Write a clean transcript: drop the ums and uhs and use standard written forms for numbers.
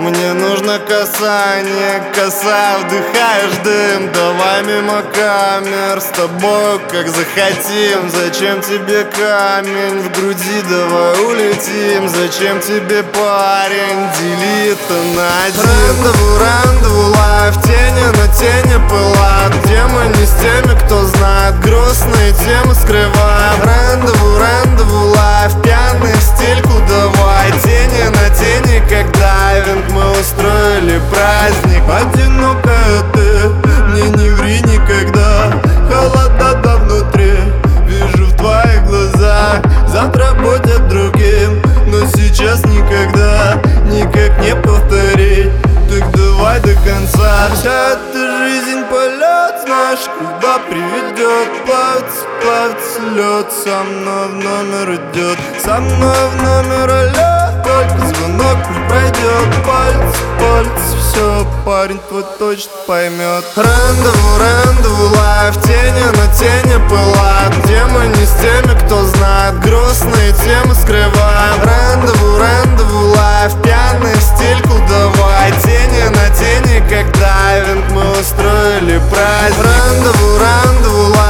Мне нужно касание, коса, вдыхаешь дым. Давай мимо камер, с тобой как захотим. Зачем тебе камень в груди, давай улетим. Зачем тебе парень, дели это на один. Рандеву, лайф, тени на тени пылают. Где мы не с теми, кто знает, грустные темы скрываем. Рандеву, лайф, пьяный в стельку давай. Тени на тени, как дайвинг, мы устроили праздник. Одинокая ты, мне не ври никогда. Холода внутри, вижу в твоих глазах. Завтра будет другим, но сейчас никогда, никак не повторить. Так давай до конца. Вся эта жизнь полет, знаешь, куда приведет. Плавится лед, со мной в номер идет. Со мной в номер лед, только звонок не пройдет. Пальцы, все, парень твой точно поймет. Рандеву, лайф, тени на тени пылают. Где мы не с теми, кто знает, грустные темы скрываем. Рандеву, лайф, пьяный в стельку давай. Тени на тени, как дайвинг, мы устроили праздник. Рандеву, лайф.